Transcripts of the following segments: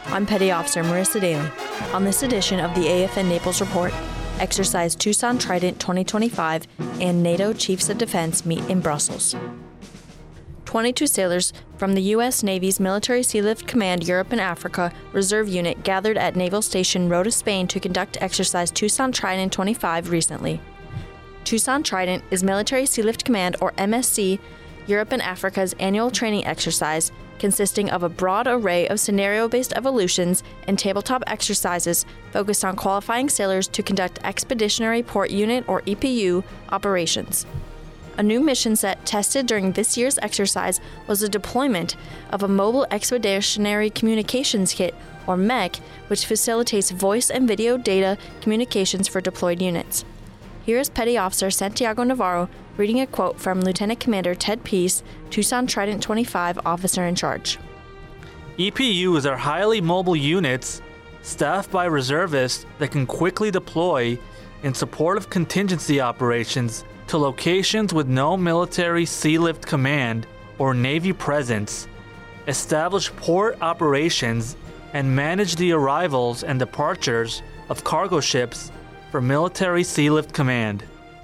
I'm Petty Officer Marissa Daly. On this edition of the AFN Naples Report, Exercise Tucson Trident 2025 and NATO Chiefs of Defense meet in Brussels. 22 sailors from the U.S. Navy's Military Sealift Command Europe and Africa Reserve Unit gathered at Naval Station Rota, Spain to conduct Exercise Tucson Trident 25 recently. Tucson Trident is Military Sealift Command, or MSC, Europe and Africa's annual training exercise consisting of a broad array of scenario-based evolutions and tabletop exercises focused on qualifying sailors to conduct Expeditionary Port Unit, or EPU, operations. A new mission set tested during this year's exercise was the deployment of a Mobile Expeditionary Communications Kit, or MEC, which facilitates voice and video data communications for deployed units. Here is Petty Officer Santiago Navarro reading a quote from Lieutenant Commander Ted Peace, Tucson Trident 25 officer in charge. EPUs are highly mobile units staffed by reservists that can quickly deploy in support of contingency operations to locations with no military sealift command or Navy presence, establish port operations, and manage the arrivals and departures of cargo ships for military sealift command.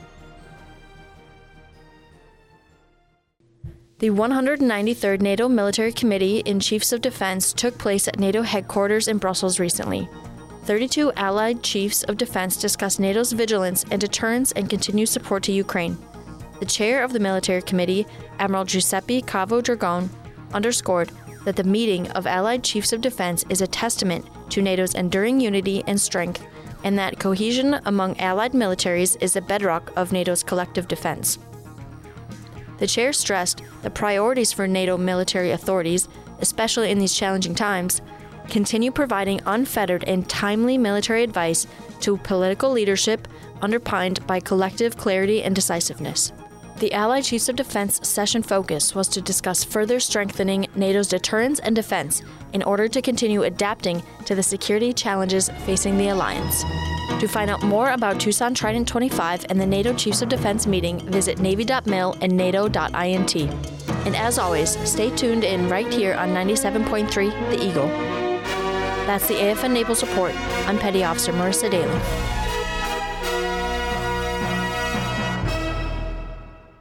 The 193rd NATO Military Committee in Chiefs of Defense took place at NATO headquarters in Brussels recently. 32 Allied Chiefs of Defense discussed NATO's vigilance and deterrence and continued support to Ukraine. The chair of the Military Committee, Admiral Giuseppe Cavo Dragon, underscored that the meeting of Allied Chiefs of Defense is a testament to NATO's enduring unity and strength, and that cohesion among Allied militaries is the bedrock of NATO's collective defense. The chair stressed the priorities for NATO military authorities, especially in these challenging times, continue providing unfettered and timely military advice to political leadership underpinned by collective clarity and decisiveness. The Allied Chiefs of Defense session focus was to discuss further strengthening NATO's deterrence and defense in order to continue adapting to the security challenges facing the alliance. To find out more about Tucson Trident 25 and the NATO Chiefs of Defense meeting, visit Navy.mil and NATO.int. And as always, stay tuned in right here on 97.3 The Eagle. That's the AFN Naples Report. I'm Petty Officer Marissa Daly.